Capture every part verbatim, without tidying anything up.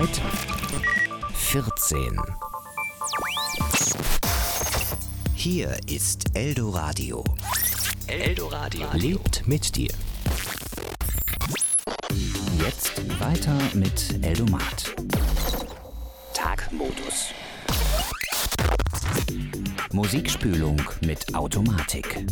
Zeit vierzehn. Hier ist Eldoradio. Eldoradio lebt mit dir. Jetzt weiter mit Eldomat. Tagmodus. Musikspülung mit Automatik.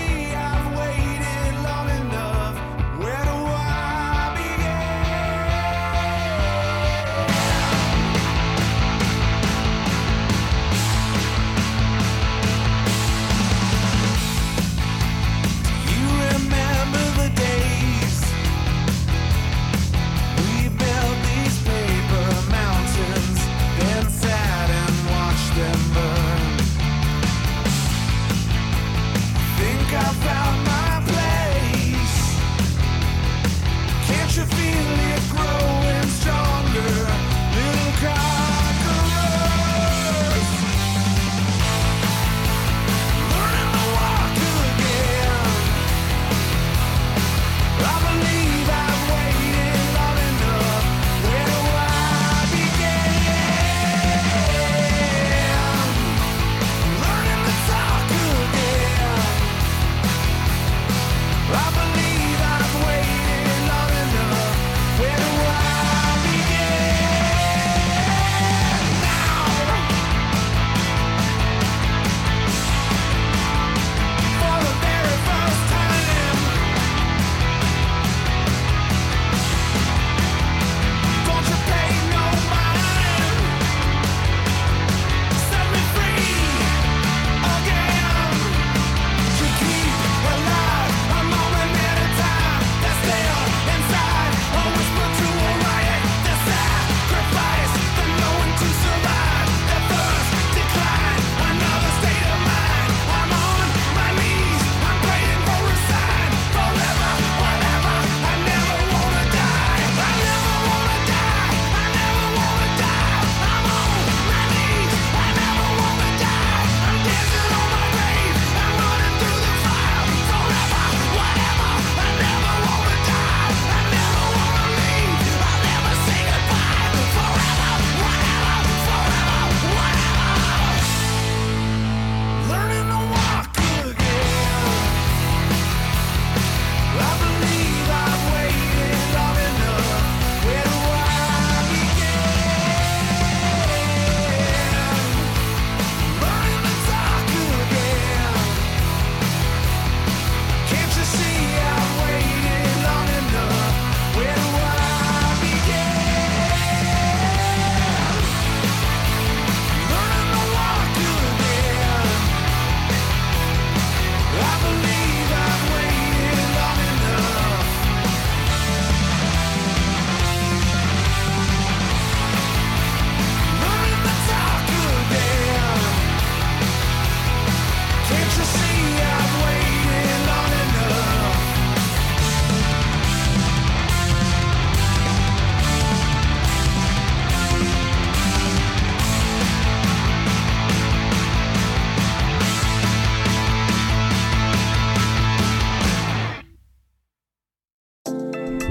I've waited long enough. Where do I begin?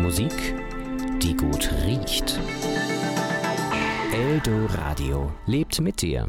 Musik, die gut riecht. Eldoradio lebt mit dir.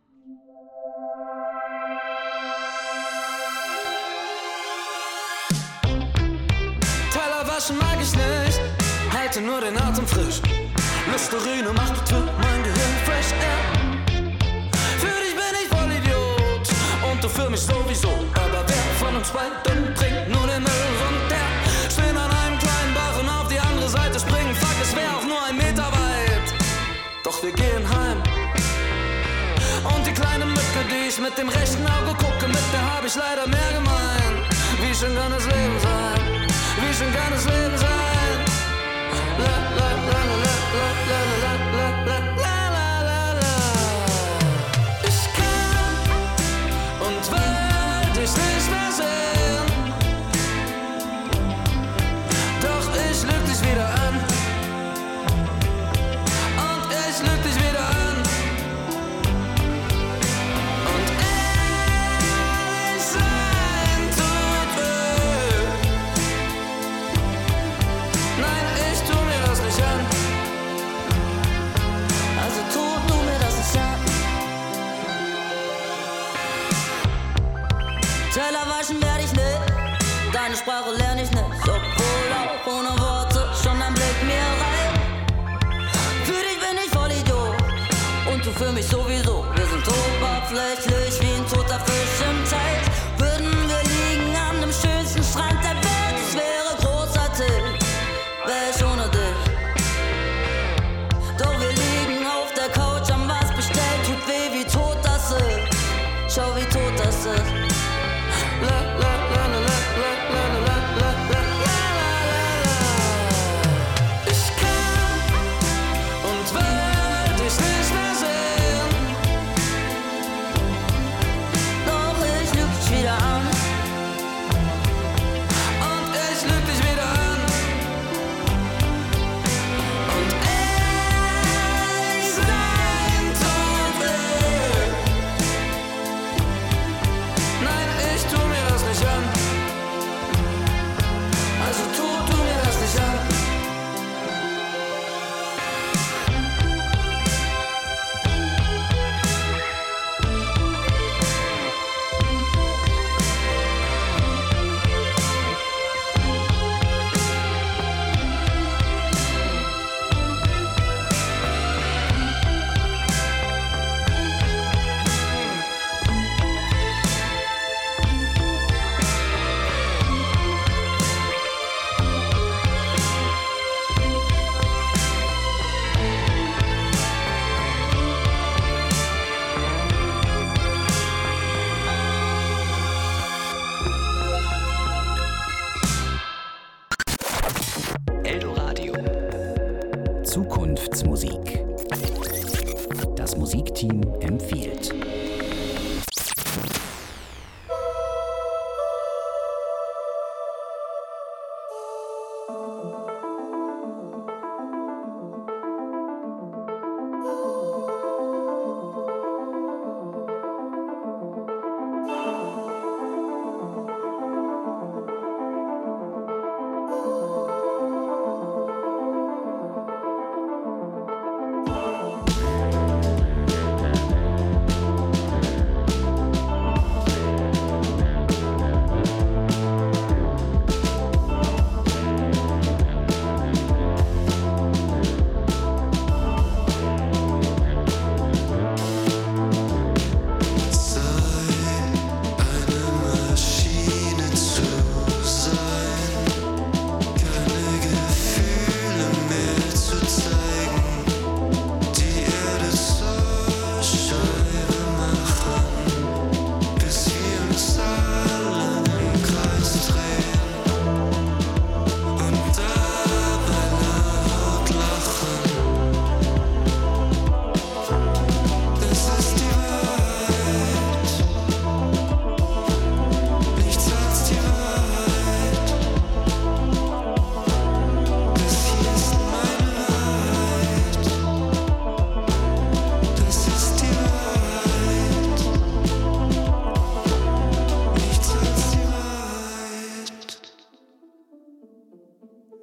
Teller waschen mag ich nicht, halte nur den Atem frisch. Listerine macht bitte mein Gehirn fresh air. Für dich bin ich voll Idiot und du für mich sowieso. Aber wer von uns beiden trinkt nur den Müll runter? Stehen an einem kleinen Bach und auf die andere Seite springen. Fuck, es wär auch nur ein Meter weit. Doch wir gehen heim. Und die kleine Mücke, die ich mit dem rechten Auge gucke, mit der hab ich leider mehr gemein. Wie schön kann das Leben sein? Wie schön kann das Leben sein? La la la la la la la la la la la la la. Ich kann und will dich nicht mehr sehen. Doch ich lüg dich wieder an. Und ich lüg dich wieder an. Und ehrlich sein tut weh. Nein, ich tu mir das nicht an. Also tu du mir das nicht an. Teller waschen werd ich nicht, deine Sprache lern ich nicht. Obwohl auch ohne Worte schon ein Blick mir reicht. Für dich bin ich voll Idiot und du für mich sowieso. Wir sind oberflächlich wie ein toter Fisch im Teich. Würden wir liegen an dem schönsten Strand der Welt, es wäre großartig, wär ich ohne dich. Doch wir liegen auf der Couch, haben was bestellt, tut weh, wie tot das ist. Schau, wie tot das ist. La la la la la la la la la la la la. Ich kann und will dich nicht mehr sehen. Doch ich lüg dich wieder an. Und ich lüg dich wieder an. Und ehrlich sein tut weh. Nein, ich tu mir das nicht an. Also tu du mir das nicht an. Eldoradio. Zukunftsmusik. Das Musikteam empfiehlt.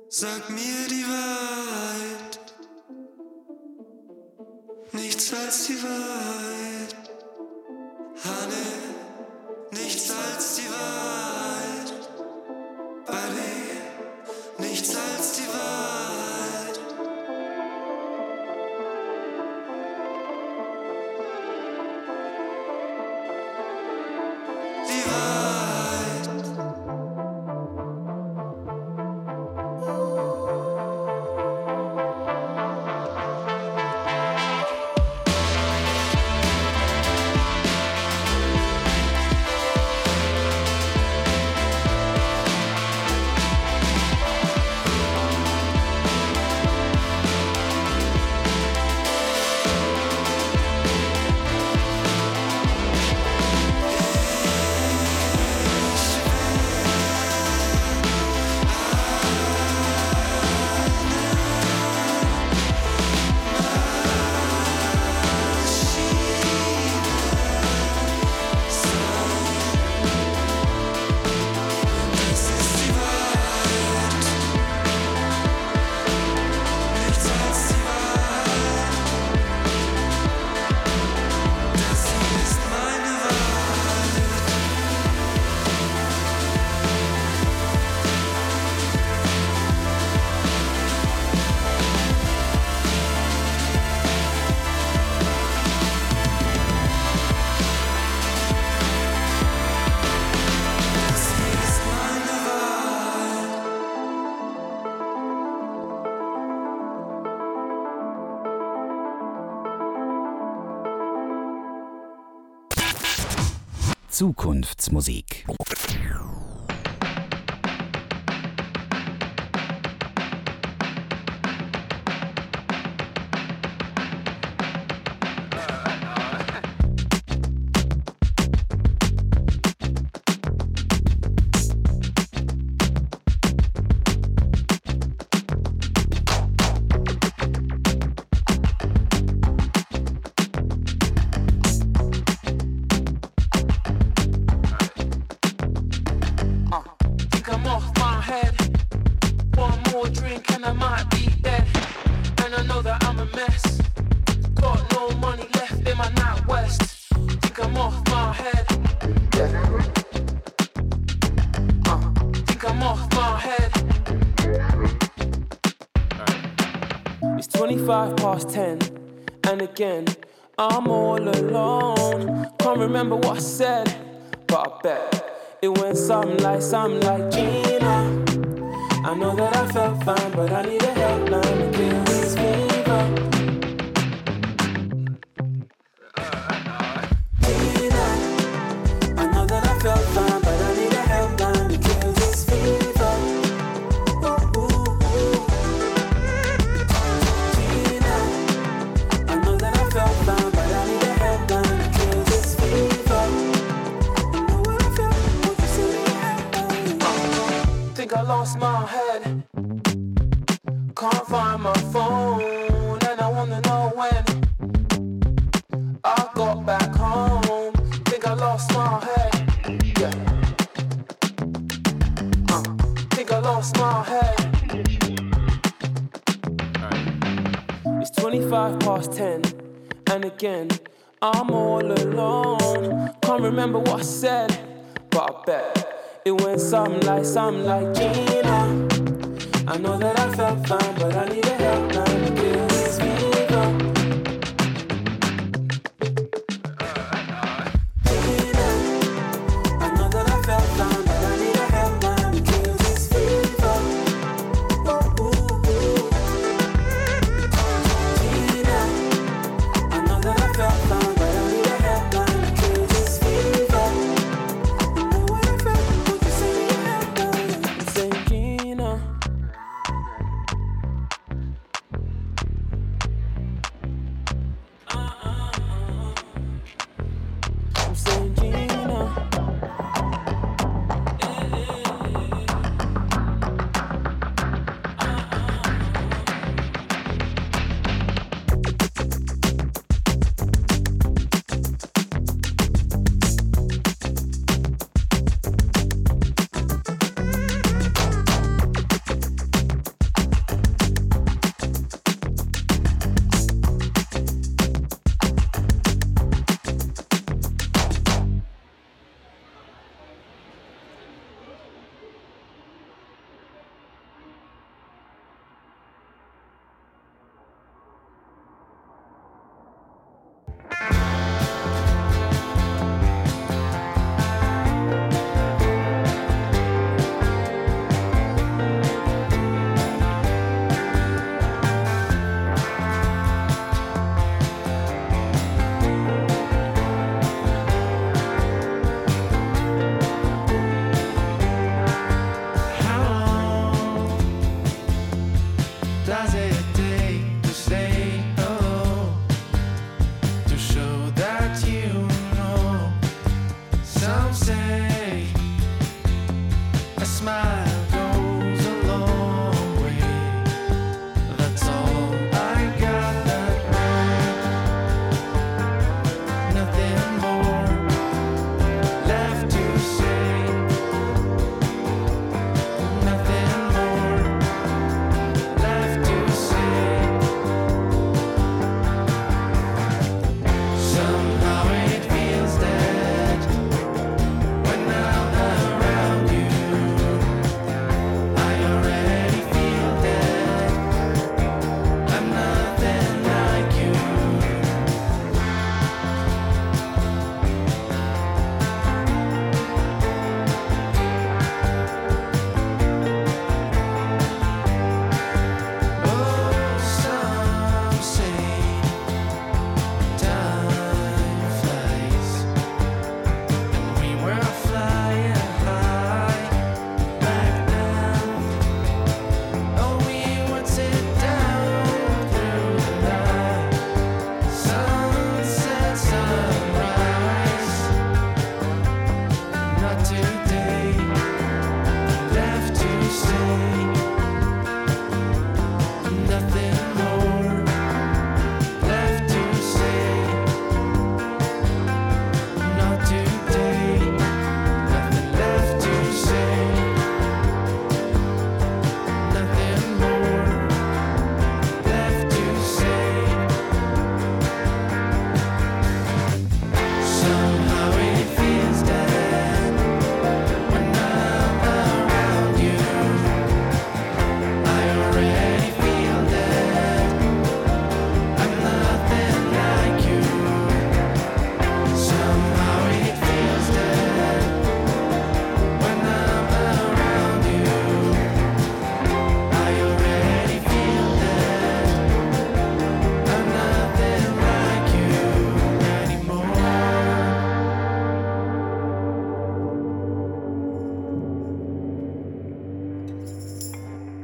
Sag mir die Wahrheit, nichts als die Wahrheit. Honey, nichts als die Wahrheit. Buddy, nichts als die Wahrheit. Die Wahrheit. Zukunftsmusik. twenty-five past ten, and again, I'm all alone. Can't remember what I said, but I bet it went something like, something like Gina. I know that I felt fine, but I need a helpline to kill this fever. Gina, I know that I felt fine, but I need a helpline to kill this fever. Ooh, ooh, ooh. Gina, I know that I felt fine, but I need a helpline to kill this fever. I know what I felt, won't you send me a helpline? Think I lost my head. Can't find my phone, and I wanna know when I got back home. Think I lost my head. Yeah. Uh, think I lost my head. It's twenty-five past ten, and again, I'm all alone. Can't remember what I said, but I bet it went something like, something like Gina. I know that I felt fine, but I need a helpline to kill this fever. Gina, I know that I felt fine, but I need a helpline to kill this fever. Ooh, ooh, ooh. Gina, I know that I felt fine, but I need a helpline to kill this fever. I know what I felt, won't you send me a helpline? Say Gina,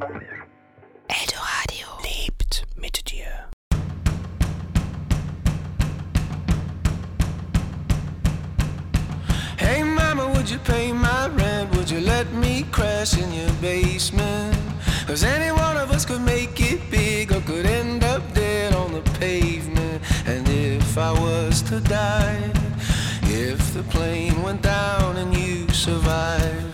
Eldoradio lebt mit dir. Hey mama, would you pay my rent? Would you let me crash in your basement? Cause any one of us could make it big or could end up dead on the pavement. And if I was to die, if the plane went down and you survived,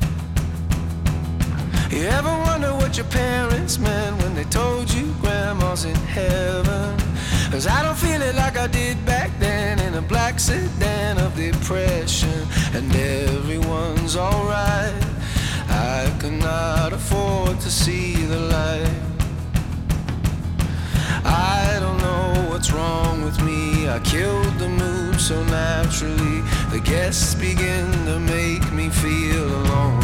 you ever wonder what your parents meant when they told you grandma's in heaven? Cause I don't feel it like I did back then in a black sedan of depression. And everyone's alright, I could not afford to see the light. I don't know what's wrong with me, I killed the mood so naturally. The guests begin to make me feel alone.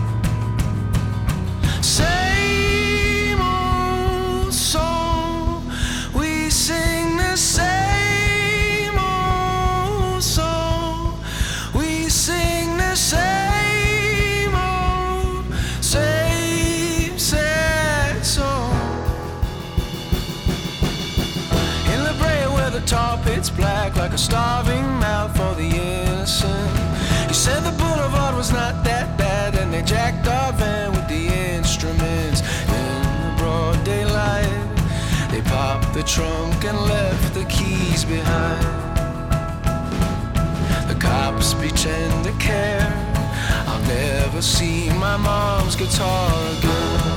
Same old song, we sing the same old song, we sing the same old, same sad song. In La Brea where the tar pit's black like a starving mouth for the innocent. You said the boulevard was not that bad and they jacked our van with the instruments. In the broad daylight, they popped the trunk and left the keys behind. The cops pretend to care, I'll never see my mom's guitar again.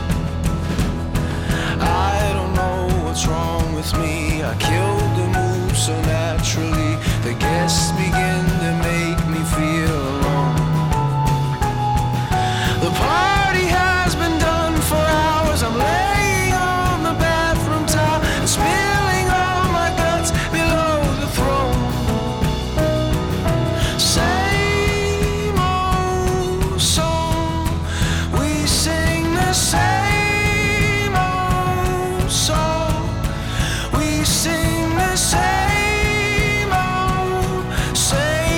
I don't know what's wrong with me, I killed the mood so naturally. The guests begin to make me feel alone. The party has been done for hours, I'm laying on the bathroom towel and spilling all my guts below the throne. Same old song, we sing the same old song, we sing the same old, same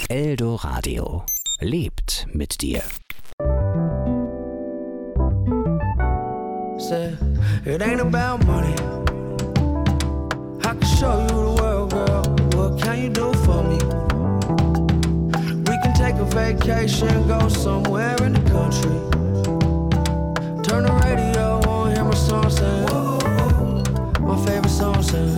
Eldoradio lebt mit dir. Said, it ain't about money. I can show you the world, girl. What can you do for me? We can take a vacation, go somewhere in the country. Turn the radio on, hear my song saying, my favorite song saying.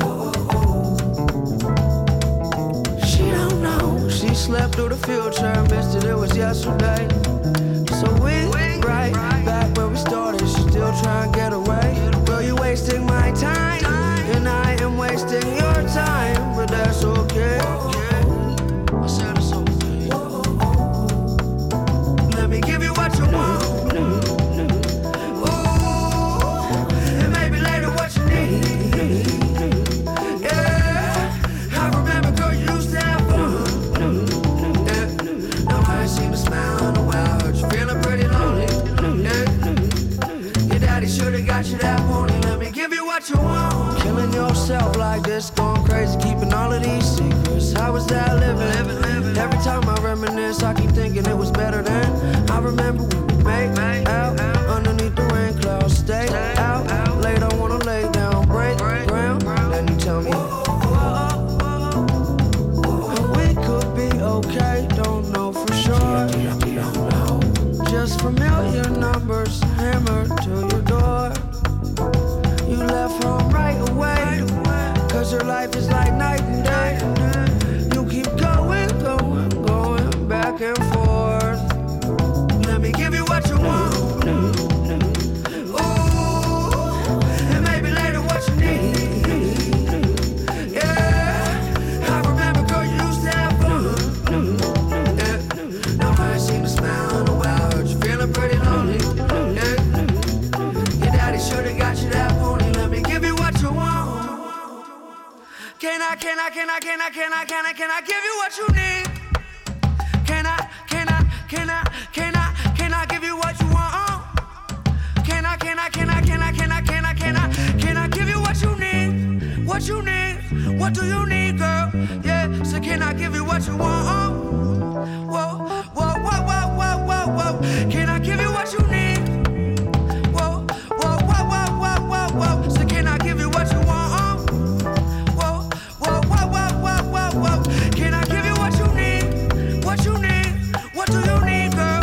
She don't know, she slept through the future, missed it, it was yesterday. So we right back where we started, she still trying to get away. Girl, you wasting my time, and I am wasting your time, but that's okay. I said it's okay. Let me give you what you want. Got you that morning, let me give you what you want. Killing yourself like this, going crazy, keeping all of these secrets. How was that living? living, living. Every time I reminisce, I keep thinking it was better then. I remember when we made, made out, out underneath the rain clouds. Stay, stay out, out late, I wanna lay down, break, break ground. Then you tell me, and we could be okay, don't know for sure. Just familiar numbers hammered to your door. You left home right away, cause your life is like night and day. You keep going, going, going back and forth. Let me give you what you want. Ooh, and maybe later what you need. Yeah, I remember, girl, you used to have fun. Yeah, now I ain't seen a smile in a while. Heard you feeling pretty lonely. Yeah, your daddy should've got you that pony. Let me give you what you want. Can I, can I, can I, can I, can I, can I, can I give you what you need? Can I, can I, can I, can I, can I give you what you want? Can I, can I, can I, can I, can I, can I, can I, can I give you what you need? What you need? What do you need, girl? Yeah, so can I give you what you want? Whoa, whoa, whoa, whoa, whoa, whoa, whoa. Can I give you what you need? Whoa, whoa, whoa, whoa, whoa, whoa, whoa. So can I give you what you want? Whoa, whoa, whoa, whoa, whoa, whoa, whoa. Can I give you what you need? What you need? What do you need, girl?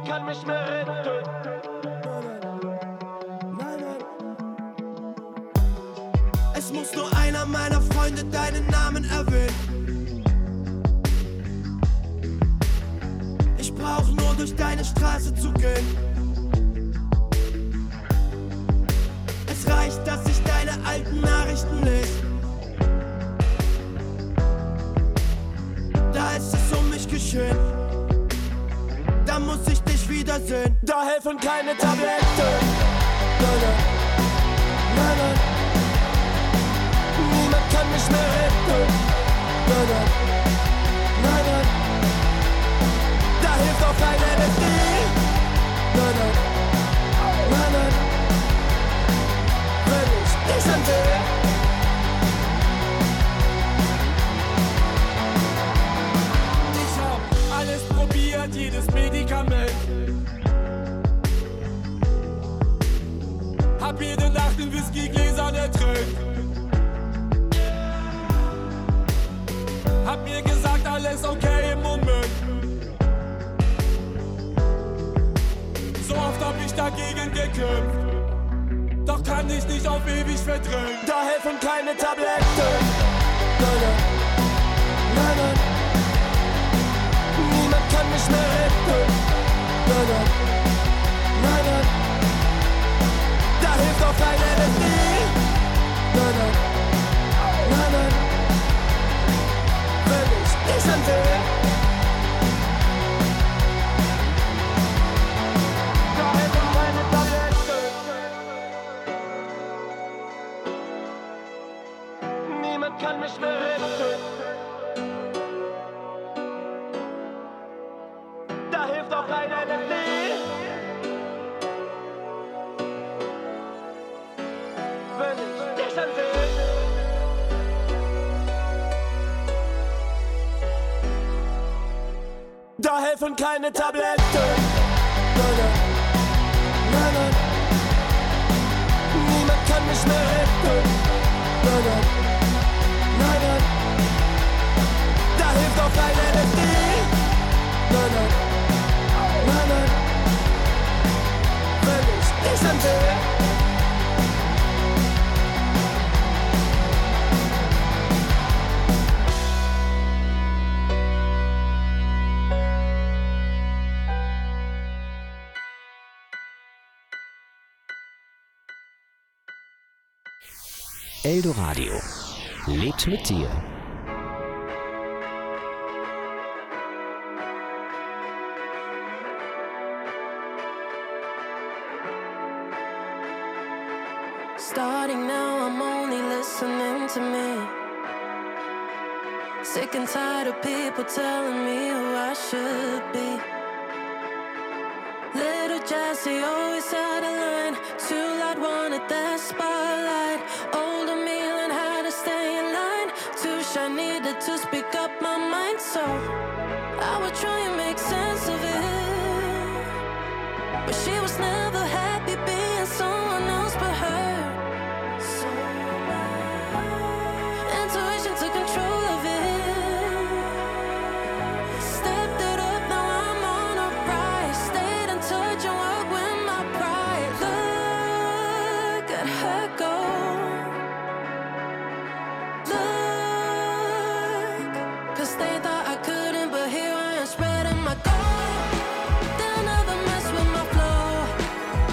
kann mich mehr retten. Es muss nur einer meiner Freunde deinen Namen erwähnen. Ich brauch nur durch deine Straße zu gehen. Es reicht, dass ich deine alten Nachrichten lese. Da ist es um mich geschehen. Da muss ich dich wiedersehen. Da helfen keine Tabletten. Nein, nein, nein, nein. Niemand kann mich mehr retten. Nein, nein, nein, nein. Da hilft auch kein L S D. Nein, nein, nein, nein. Wenn ich dich ansehe. Ich hab alles probiert, jedes Medikament. Hab jede Nacht in Whiskygläsern ertränkt. Hab mir gesagt, alles okay im Moment. So oft hab ich dagegen gekämpft. Doch kann ich nicht auf ewig verdrängen. Da helfen keine Tabletten. Nein, nein, nein, nein. Niemand kann mich mehr retten. Nein, nein, nein, nein. Da hilft auch kein L S D. Nein, nein, nein, nein. Wenn ich dich ansehe. Da helfen keine Tabletten. Niemand kann mich mehr retten. Da hilft auch kein L S D. Wenn ich dich ansehe. Da helfen keine Tabletten. Nein, nein, nein, nein. Niemand kann mich mehr retten. Nein, nein, nein, nein. Da hilft auch kein L S D. Nein, nein, nein, nein. Wenn ich dich ansehe. Eldoradio lebt mit dir. Starting now, I'm only listening to me. Sick and tired of people telling me who I should be. Little Jessie always had a line. Too loud, wanted that spotlight. Older me learned how to stay in line. Too shy, needed to speak up my mind. So I would try and make sense of it. But she was never happy being someone else but her. So intuition took control of it. Stepped it up, now I'm on a rise. Stayed in touch and worked with my pride. Look at her go. Look, 'cause they thought I couldn't, but here I am spreading my gold. They'll never mess with my flow.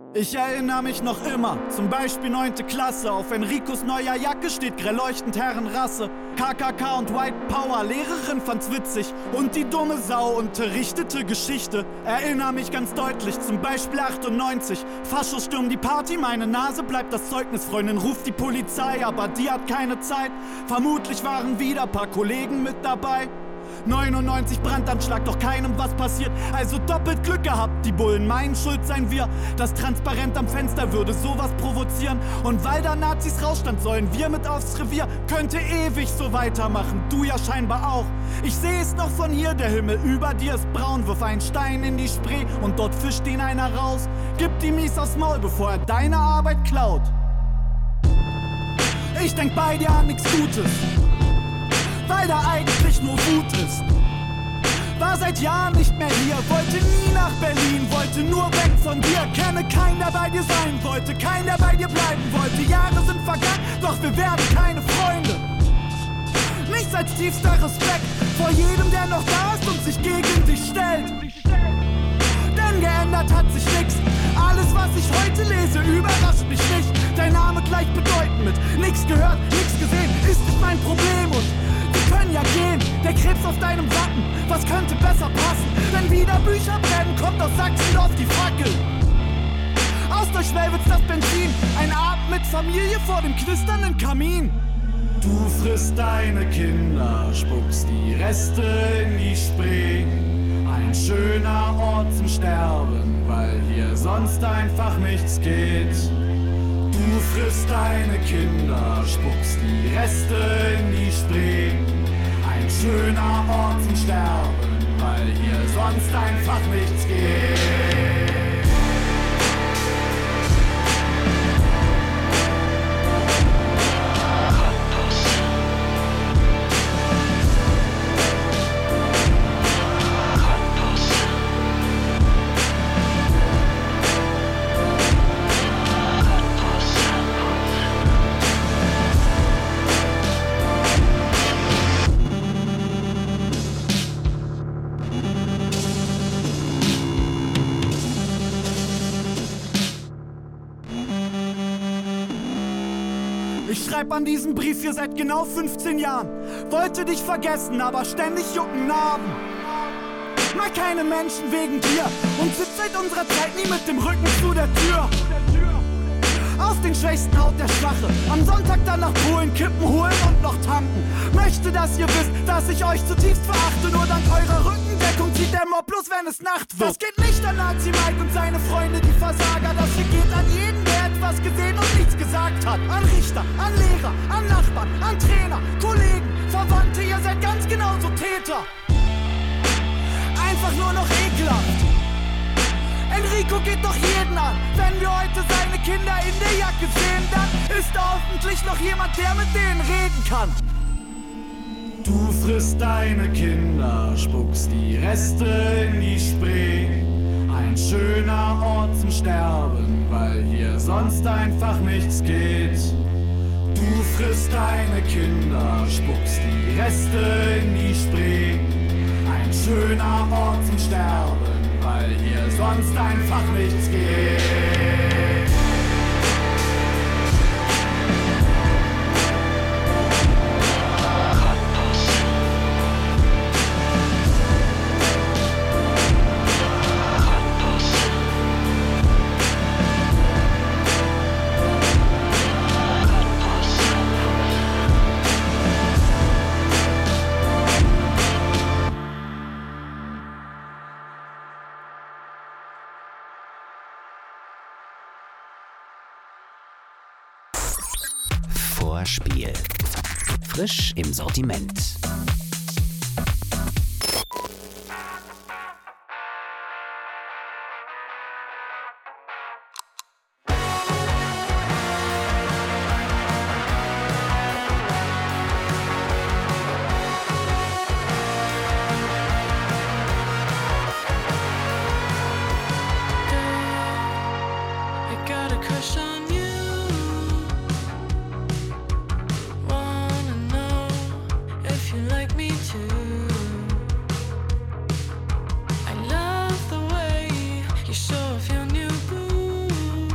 Ich erinnere mich noch immer, zum Beispiel neunte Klasse. Auf Enricos neuer Jacke steht grell leuchtend Herrenrasse. K K K und White Power, Lehrerin fand's witzig. Und die dumme Sau unterrichtete Geschichte. Erinnere mich ganz deutlich, zum Beispiel achtundneunzig. Faschos stürmen die Party, meine Nase bleibt das Zeugnis. Freundin ruft die Polizei, aber die hat keine Zeit. Vermutlich waren wieder paar Kollegen mit dabei. neunundneunzig Brandanschlag, doch keinem was passiert. Also doppelt Glück gehabt, die Bullen meinen, schuld seien wir. Das Transparent am Fenster würde sowas provozieren. Und weil da Nazis rausstand, sollen wir mit aufs Revier. Könnte ewig so weitermachen, du ja scheinbar auch. Ich seh es noch von hier, der Himmel über dir ist braun. Wirf einen Stein in die Spree und dort fischt ihn einer raus. Gib die Mies aufs Maul, bevor er deine Arbeit klaut. Ich denk bei dir an nichts Gutes, weil da eigentlich nur Wut ist. War seit Jahren nicht mehr hier, wollte nie nach Berlin, wollte nur weg von dir. Kenne keinen, der bei dir sein wollte, keinen, der bei dir bleiben wollte. Jahre sind vergangen, doch wir werden keine Freunde. Nichts als tiefster Respekt vor jedem, der noch da ist und sich gegen dich stellt. Denn geändert hat sich nix. Alles, was ich heute lese, überrascht mich nicht. Dein Name gleichbedeutend mit nix gehört, nix gesehen, ist nicht mein Problem. Und wir können ja gehen, der Krebs auf deinem Wappen, was könnte besser passen? Wenn wieder Bücher brennen, kommt aus Sachsendorf die Fackel. Aus der Schwelwitz das Benzin, ein Abend mit Familie vor dem knisternden Kamin. Du frisst deine Kinder, spuckst die Reste in die Spree. Ein schöner Ort zum Sterben, weil hier sonst einfach nichts geht. Du frisst deine Kinder, spuckst die Reste in die Spree. Ein schöner Ort zum Sterben, weil hier sonst einfach nichts geht. Ich schreib an diesem Brief hier seit genau fünfzehn Jahren. Wollte dich vergessen, aber ständig jucken Narben. Mag keine Menschen wegen dir und sitzt seit unserer Zeit nie mit dem Rücken zu der Tür. Auf den Schwächsten haut der Schwache. Am Sonntag dann nach Polen kippen, holen und noch tanken. Möchte, dass ihr wisst, dass ich euch zutiefst verachte. Nur dank eurer Rückendeckung zieht der Mob bloß, wenn es Nacht wird. Das geht nicht an Nazi Mike und seine Freunde, die Versager. Das hier geht an jeden, der etwas gesehen und nichts gesagt hat. An Richter, an Lehrer, an Nachbarn, an Trainer, Kollegen, Verwandte, ihr seid ganz genauso Täter. Einfach nur noch ekelhaft. Enrico geht doch jeden an. Wenn wir heute seine Kinder in der Jacke sehen, dann ist da hoffentlich noch jemand, der mit denen reden kann. Du frisst deine Kinder, spuckst die Reste in die Spree. Ein schöner Ort zum Sterben, weil hier sonst einfach nichts geht. Du frisst deine Kinder, spuckst die Reste in die Spree. Ein schöner Ort zum Sterben, weil hier sonst einfach nichts geht. Vorspiel. Frisch im Sortiment. I love the way you show off your new boots.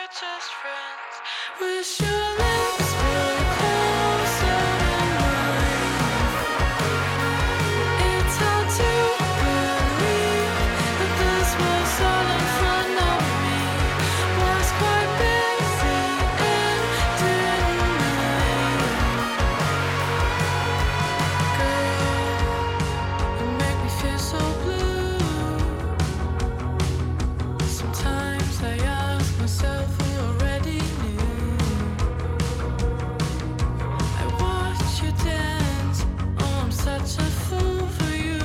just friends. Wish your lips were closer than mine. It's hard to believe that this was all in front of me. Was quite busy and didn't mind. Girl, you make me feel so blue. Sometimes I ask myself who already knew. I watch you dance, oh I'm such a fool for you.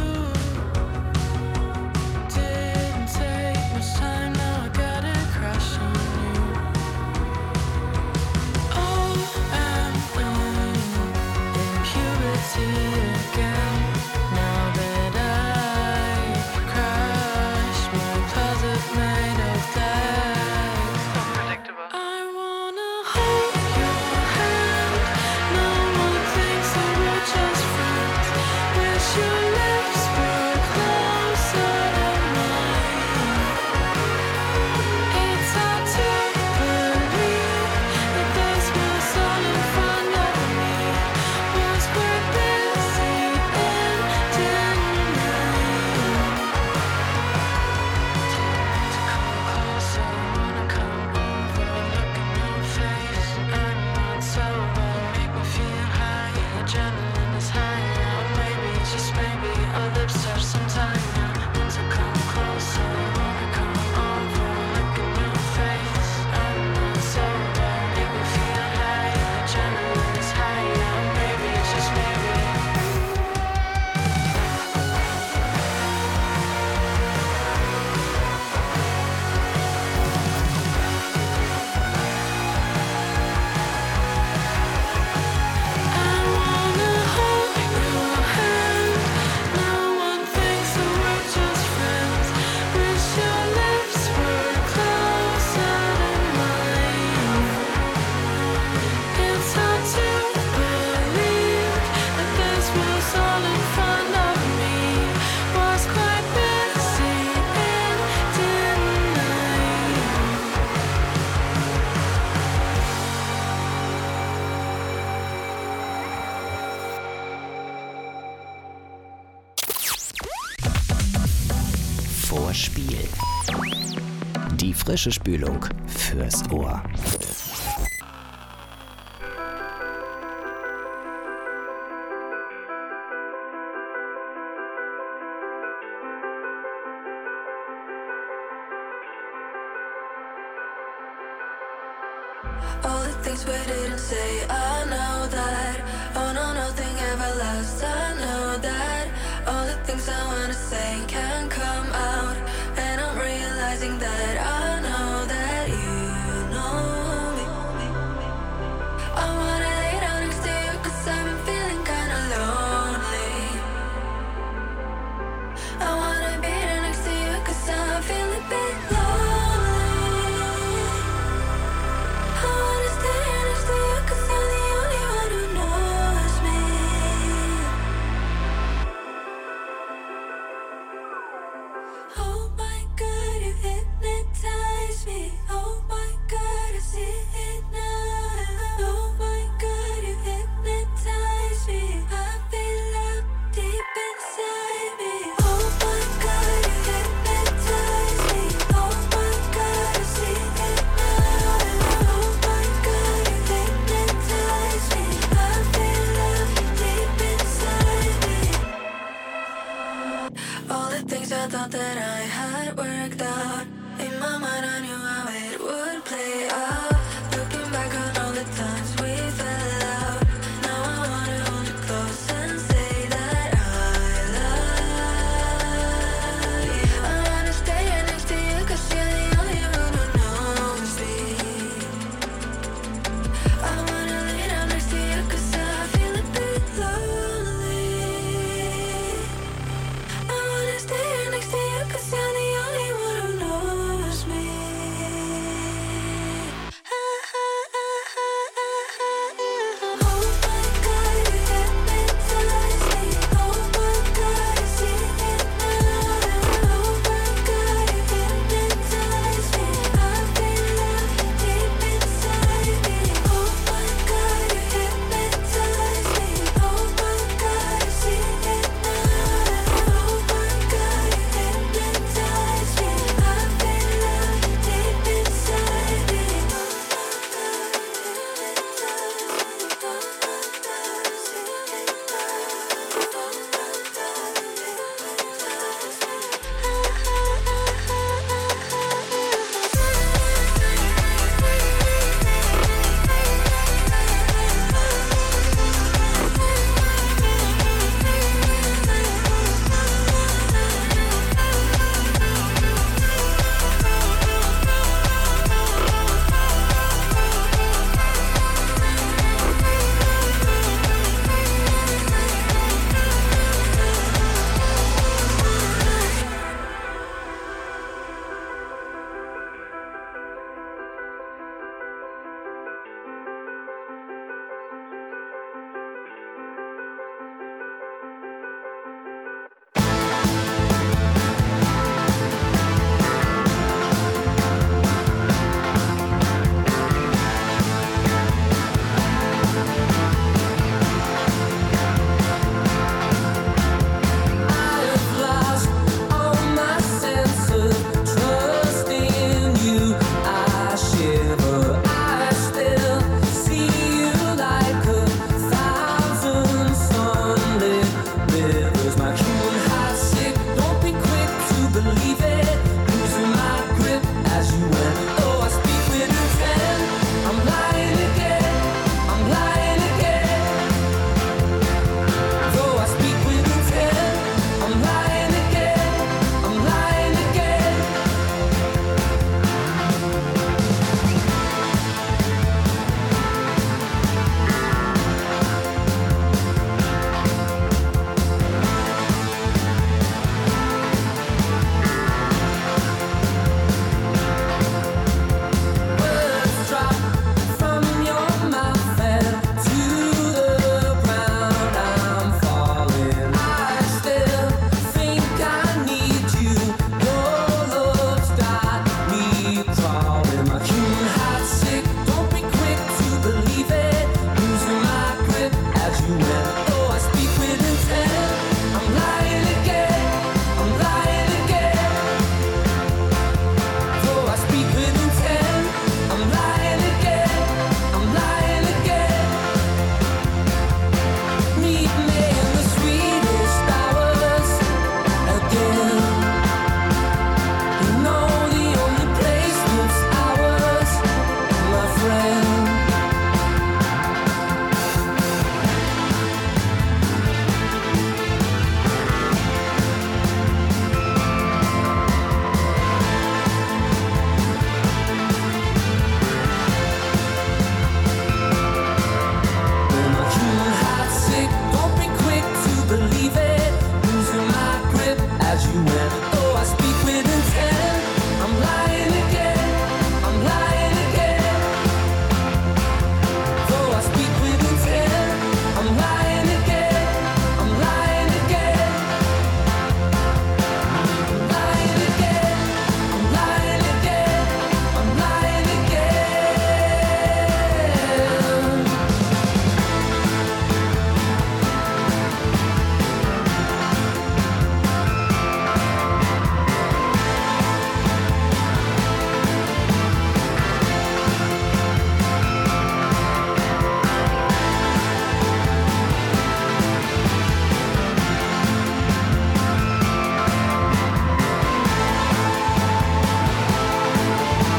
Didn't take much time, now I got a crush on you. Oh, I'm in puberty again. Now that I crashed my closet made of glass. Unpredictable. I wanna hold your hand. No one thinks that we're just friends. Wish your lips were closer than mine. It's hard to believe that this was all in front of me. Was quite busy and didn't mind. To come closer, wanna come over, look in your face. I'm not sober, make me feel high. Adrenaline is high now, maybe, just maybe our lips touch sometime now. Want to come closer, wanna come over, look in your face. I'm not sober, make me feel high. Adrenaline is high now, maybe, just maybe. I wanna hold your hand. No one thinks that we're just friends. Wish your lips were closer than mine. It's hard to believe that this was all in front of me. Was quite busy and didn't mind. Vorspiel. Die frische Spülung fürs Ohr. All the things we didn't say, I know that. Oh no, nothing ever lasts, I know that. All the things I wanna say can't